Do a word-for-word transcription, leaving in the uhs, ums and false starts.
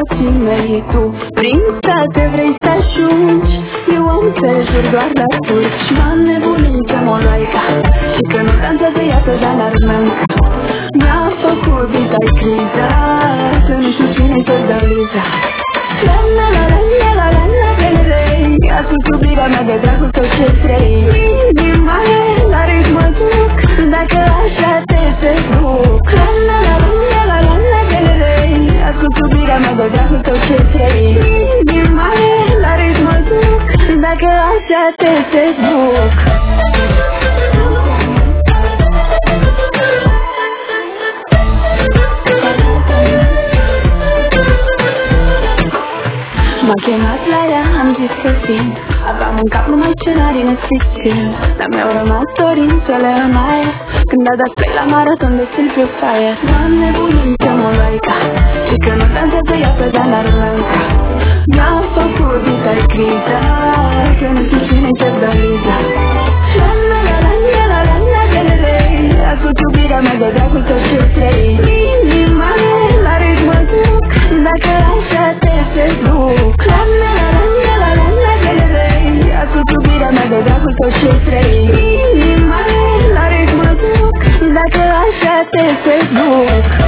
ochii mei. Tu prin state vrei să ajungi, eu am să jur doar la turci. M-am nebunit că mă laica și că nu dansează iată de alarmant. Mi-a făcut vita-i criza, că nu știu cine să-ți dau liza. La la la la la la la la la la. Ascult iubirea mea de dragul tău ce vrei. Inima la ritmul duc, dacă așa te seduc. La la la la la la la la la. Ascult iubirea mea de dragul tău ce vrei. Inima la ritmul duc, dacă așa te seduc. M-a chemat la ea, am zis că vin. Aveam în cap numai scenarii Netflix-ul, dar mi-au rămas dorințele în aer când a dat play la maraton de Silviu Fire. M-am nebunit că mă laica și că nu dansează iată de alarmanca. Mi-a făcut vita-i criza, că nu știu cine să-ți dă liza. La la la la la la la la la la. Ascult iubirea mea de dragul tău ce vrei. Inima la ritmul duc, dacă așa te seduc. La la la la la la la la la. Ascult iubirea mea de dragul tău ce vrei. Inima la ritmul duc, dacă așa te seduc.